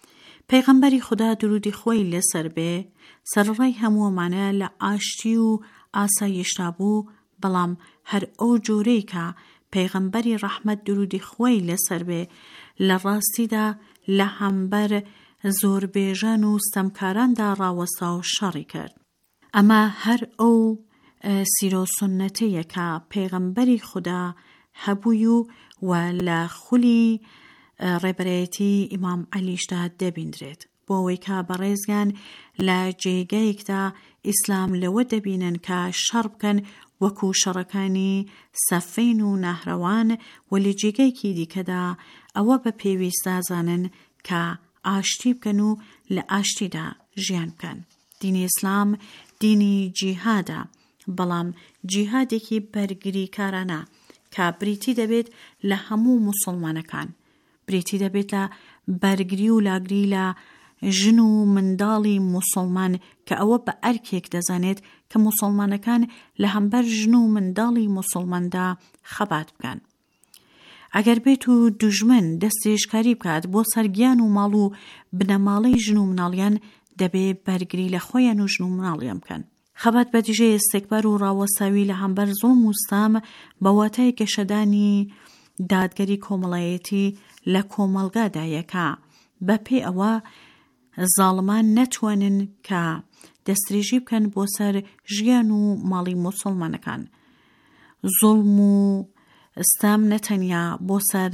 پێغەمبەری خوددا درودی خۆی لەسەر بێ سەرڕای هەمووەمانە لە ئاشتی و ئاسایشتا بوو، بەڵام هەر ئەو جۆرەی کە پێغەمبەری ڕەحمەت درودی خۆی لەسەر بێ لە ڕاستیدا لە هەمبەر زۆربێژان و ستەمکاراندا ڕاوەستا و شەڕی کرد. ئەمە هەر ئەو سیرۆسونەتەیە کە پێغەمبەری خوددا هەبووی و لە خولی ڕێبەرایەتی ئیمام عەلیشدا دەبیندرێت، بۆ ئەوەی کە بەڕێزگان لە جێگایەکدا ئیسلام لەوە دەبینن کە شەڕ بکەن وەکو شەڕەکانی سەفین و نەهڕەوان، و لە جێگایەکی دیکەدا ئەوە بە پێویستە زانن کە ئاشتی بکەن و لە ئاشتیدا ژیان بکەن. دینی ئیسلام دینی جیهادە، بەڵام جیهادێکی بەرگری کارانە کە بریتی دەبێت لە هەموو موسڵمانەکان، بریتی دەبێت لە بەرگری و لاگری لە ژن و منداڵی موسڵمان کە ئەوە بە ئەرکێک دەزانێت کە موسڵمانەکان لە هەمبەر ژن و منداڵی موسڵماندا خەبات بکەن. ئەگەر بێت و دوژمن دەستێشکاری بکات بۆ سەرگیان و ماڵ و بنەماڵەی ژن و مناڵیان، دەبێ بەرگری لە خۆیان و ژن و مناڵیان بکەن. خەبات بەدیژێ ئێستێکبەر و ڕاوەساوی لە هەمبەر زوڵم و ستام بە واتای گەشەدانی دادگەری کۆمەڵایەتی لە کۆمەڵگادایەکە بە پێ ئەوە زاڵمان نەتوانن کە دەستێژی بکەن بۆ سەر ژیان و ماڵی موسڵمانەکان. زوڵم و ستام نەتەنیا بۆ سەر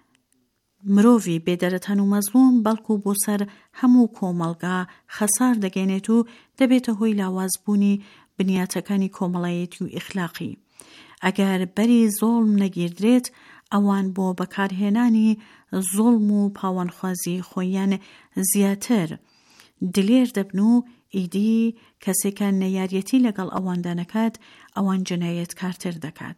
مرۆڤی بێدەرەتەن و مەزلوم، بەڵکو بۆ سەر هەموو کۆمەڵگا خەسار دەگەێنێت و دەبێتە هۆی لاوازبوونی بنیاتەکانی کۆمەڵایەتی و ئیخلاقی. ئەگەر بەری زۆڵم نەگیردرێت، ئەوان بۆ بەکارهێنانی زۆڵم و پاوانخوازی خۆیان زیاتر دلێر دەبن و ئیدی کەسێکە نەیاریەتی لەگەڵ ئەواندا نەکات، ئەوان جنایەت کارتر دەکات.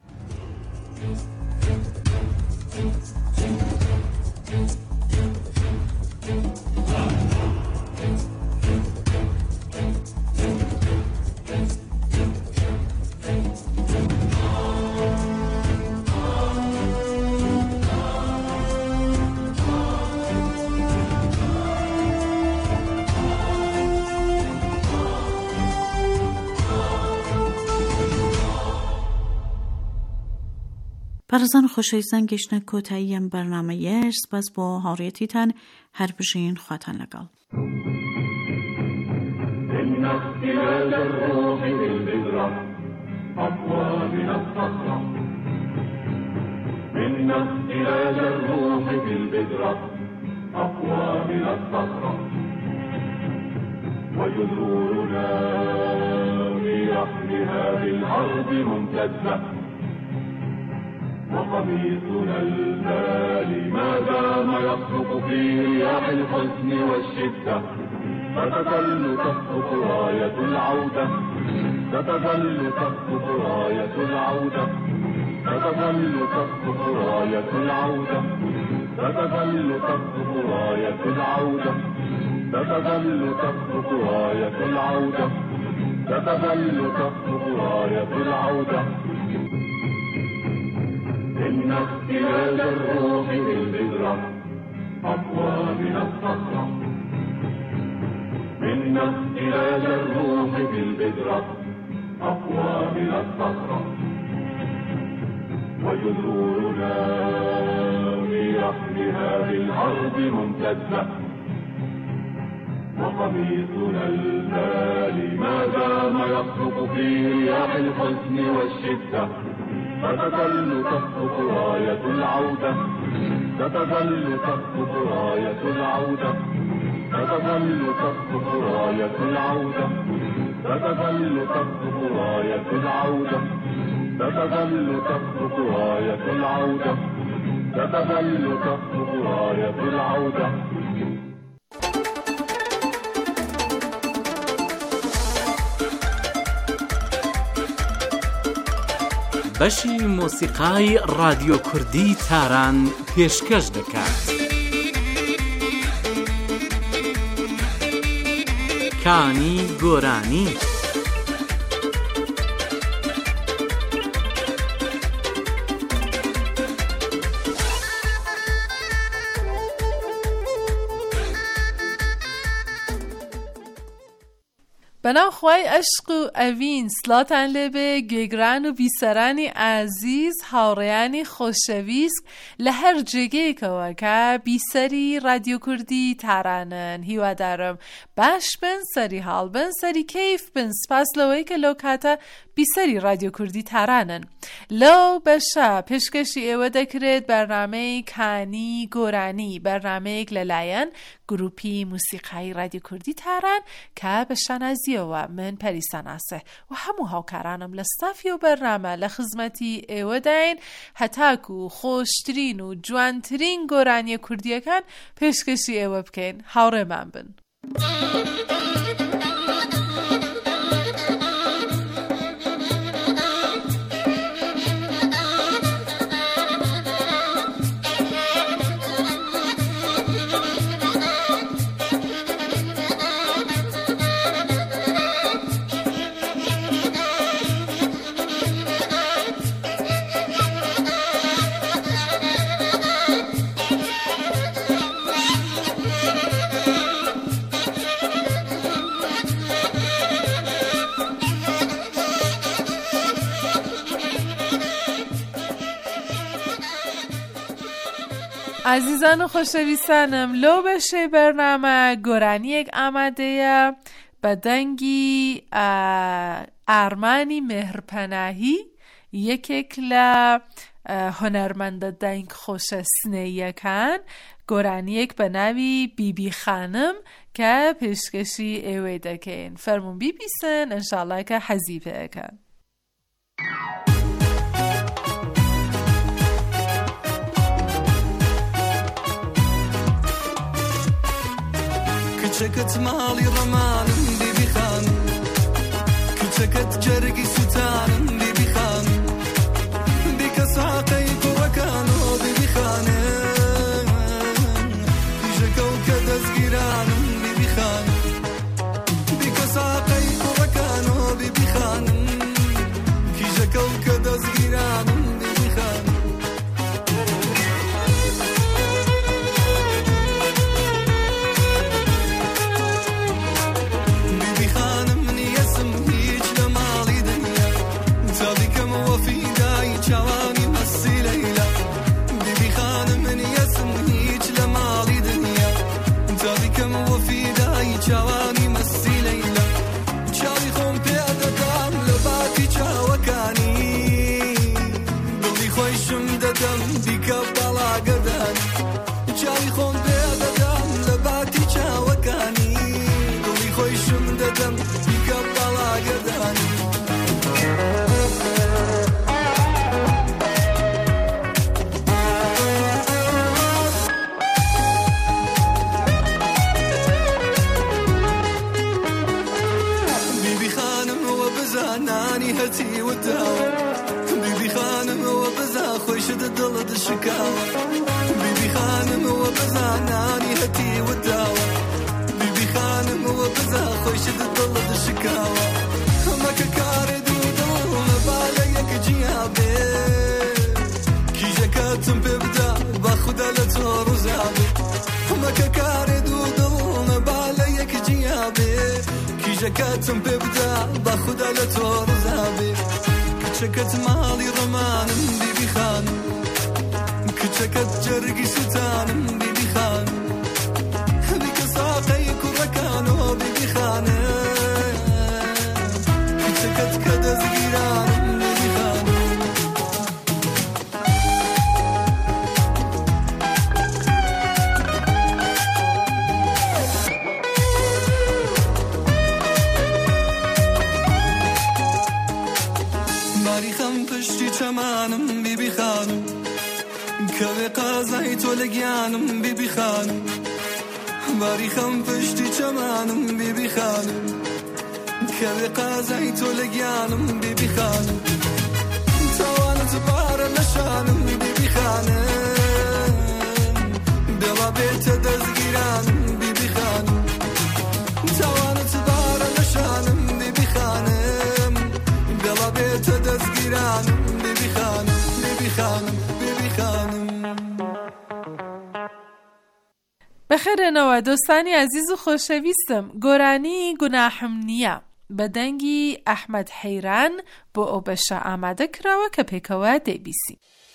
بەڕێزان خۆشەویستان، گەیشتنە کۆتایی ئەم بەرنامەیە. سپاس بۆ هاوڕێیەتیتان، هەر بژین خواتان لەگەڵ. إن اختلاج الروح بالبذرة أقوى من الصخرة. إن اختلاج الروح بالبذرة أقوى من الصخرة. وجذورنا في رحمها بالأرض ممتدة، وقميصنا البالي ما دام يخرق في رياح الحزن والشدة. فتظل تخطف راية العودة، ستظل تخطف راية العودة، ستظل تخطف راية العودة، ستظل تخطف راية العودة، ستظل تخطف راية العودة، ستظل تخطف راية العودة. إن اختلاج الروح بالبذرة أقوى من الصخرة. إن اختلاج الروح بالبذرة أقوى من الصخرة. وجذورنا في رحمها بالأرض ممتدة، وقميصنا البالي ما دام يخرق في رياح الحزن والشدة. ستظل تخطف راية العودة، ستظل تخطف راية العودة، ستظل تخطف راية العودة، ستظل تخطف راية العودة، ستظل تخطف راية العودة، ستظل تخطف راية العودة. بەشی مۆسیقای رادیۆ کوردی تاران پێشکەش دەکات. کانی گۆرانی. بنام خوای عشق و اوین سلاتن لبه گگران و بیسرانی عزیز هاوریانی خوشویست لهر جگه که بیسری رادیو کردی ترانن هیوا دارم باش بن سری حال بن سری کیف بن سپاس لوی که لوکاتا بیسری رادیو کردی ترانن لو بشه پشکشی ایوه دکرد برنامه کانی گورانی برنامه للاین گروپی موسیقی رادیو کردی تران که بشن ازیو و من پریسان اسه و همو هاوکارانم لستافی و برنامه لخزمتی ایوه داین حتاکو خوشترین و جوانترین گورانی کردیه کن پشکشی ایوه بکن هاوره من بن عزیزان و خوشویستانم لو بشه برنامه گورانی یک آماده بدنگی ارمانی مهرپناهی یکیک ل هنرمند دنگ خوش سنیه کن گورانی یک بناوی بیبی خانم که پیشکشی ایوه دکن فرمون بیبی سن انشالله که حزیبه کن كتشكت مالي رمان بيبي خان كتشكت جرقي ستان بيبي خان بك ساقي كوكان بيبي خان يجكو كدز جيران بيبي خان بك ساقي كوكان بيبي خان يجكو كدز جيران بيبي خان جوانی مستی لیلا چاوی خون پیاده دام لباتی چاوکانی دلی خوشم دادم بیکا بالا گردن چاوی خون پیاده دام لباتی چاوکانی دلی خوشم دادم بیکا بالا گردن هتي والدواء بيبي خانم وبزا خوش الدل الشكاوى بيبي خانم وبزا ناني هتي والدواء بيبي خانم وبزا خوش الدل الشكاوى ما كارد ودل بالك جيابي كي جكاتم ببدا باخد لتور زابي ما كارد ودل بالك جيابي جكاتم ببدا باخد على تور زابي كتشكت مالي رمان بيبي خان كتشكت جرقي ستان بيبي خان بك ساقي كركانو بيبي خان كتشكت كدا زغيران بيبي خان چمانم بیبی خانم که قازای تو لگیانم بیبی خانم باری خم پشتی چمانم بیبی خانم که قازای تو لگیانم بیبی خانم توانت بار نشانم بیبی خانم دلا بیت دزگیرانم بیبی خانم توانت بار نشانم بیبی خانم دلا بیت دزگیرانم بیبی خانم بیبی خانم بیبی خانم بخیر نوا دوستانی عزیز و خوشویستم گورانی گناهم نیه بە دەنگی ئەحمەد حەیران بۆ ئەو بەشە ئامادە کراوە کە پێکەوە دەیبیسی.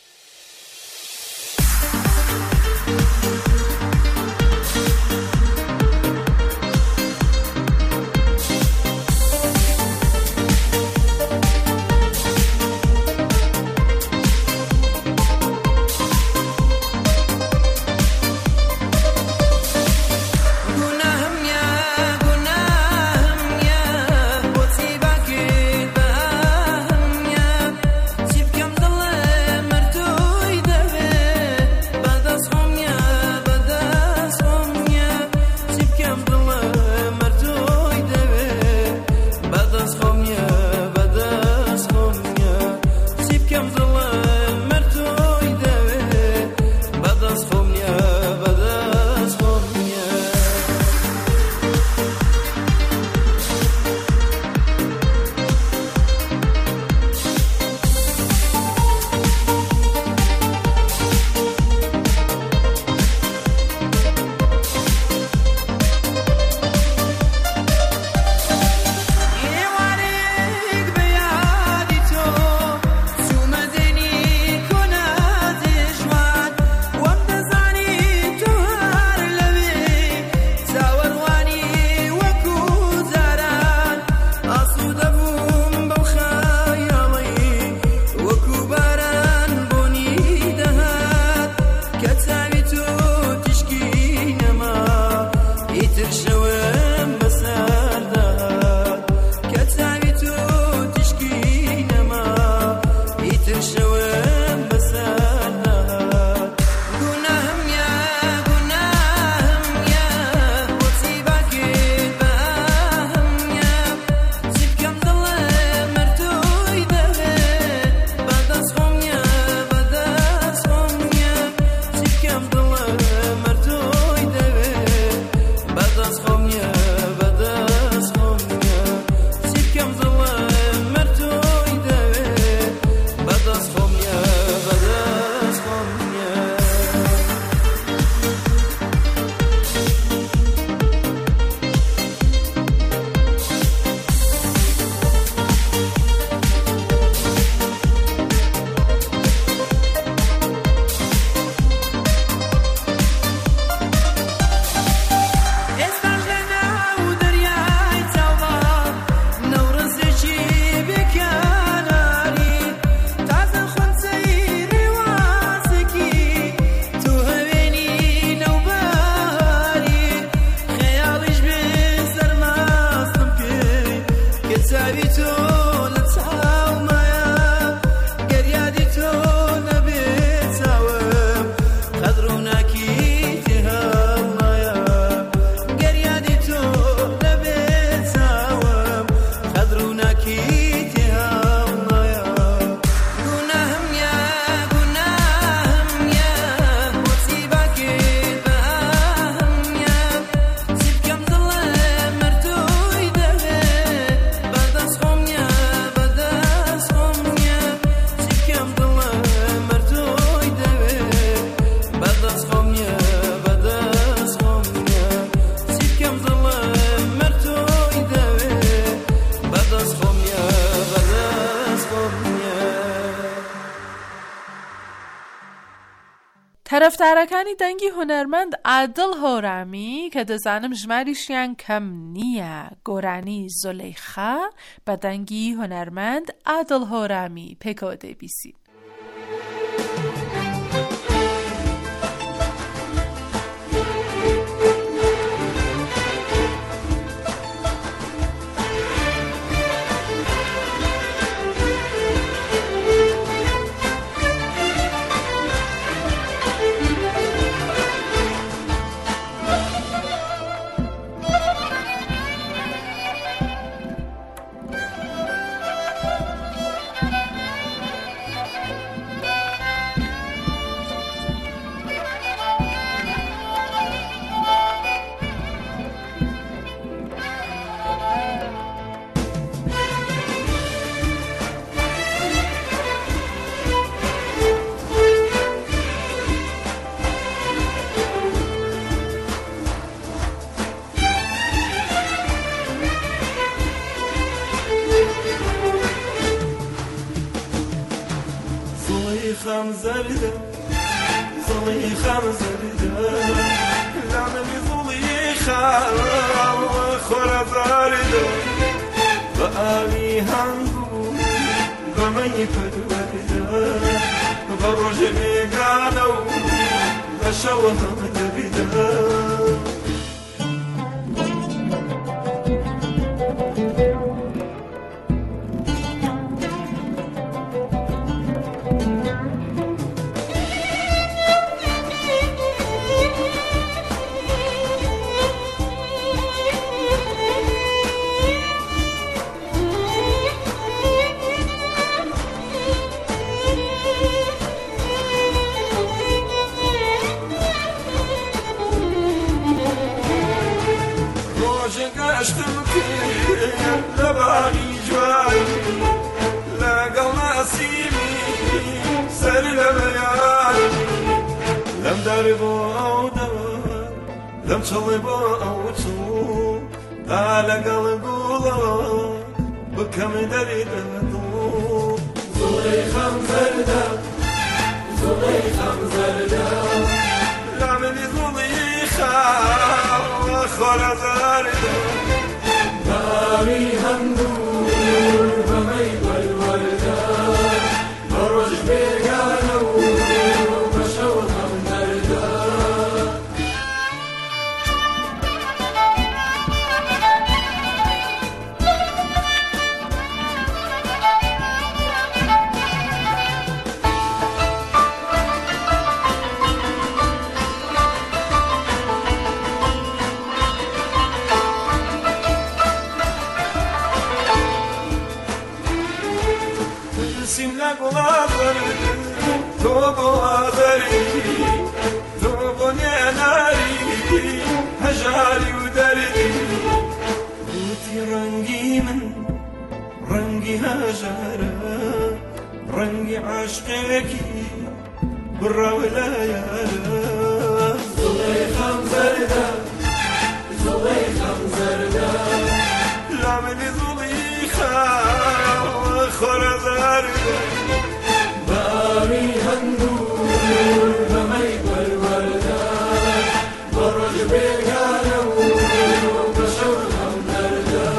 طرفدارەکانی دەنگی هونەرمەند عادڵ هۆرامی کە دەزانم ژماریشیان کەم نییە، گۆرانی زولەیخا بە دەنگی هونەرمەند عادڵ هۆرامی پێکەوە دەیبیسین. زليخة زردة زليخة زردة لعنبي زليخة وخورة زردة بقالي هنقول بمي فدوردة بروج بيقانو بشوها مدبدة لباني جواري لقل نسيمي سر لمياني لم دربو أو دار لم تلبو أو تو لقل قولا بكم دردو زليخة زردة زليخة زردة لعملي زليخة وخورة زردة باري هندور بميت الوردة برج بيقانو بشوها مردة سمنا قلابر توبو آذري توبو نعناري هجاري ودردي بوتي رنقي من رنقي هجارة رنقي عشقكي برا ولا يالا زليخة زردة زليخة زردة لعملي زليخة وخورة زردة باري هندور بميت الوردة برج بيقانو بشوها مردة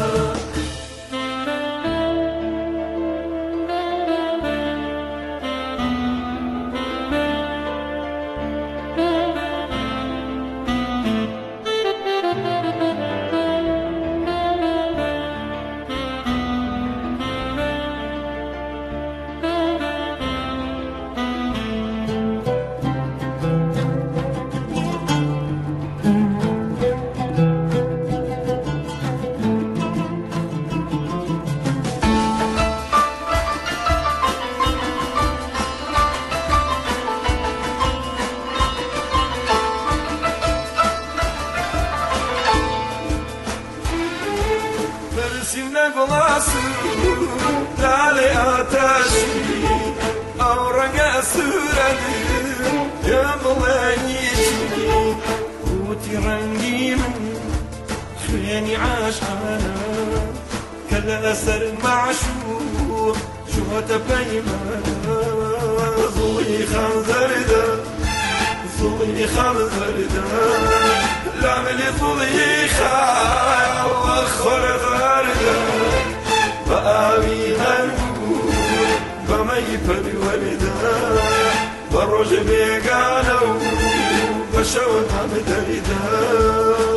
برسينا قلاصو لالي آتاشي أورق سوراني يا ملايشي قوتي رنقي من خياني عاشقانا كلا أسر معشوق شوهة بيمانا زليخة زردة زليخة زردة لعملي زليخة وخورة زردة بقابي هنقول بميت الوردة بروج بيقانو بشوها مدردة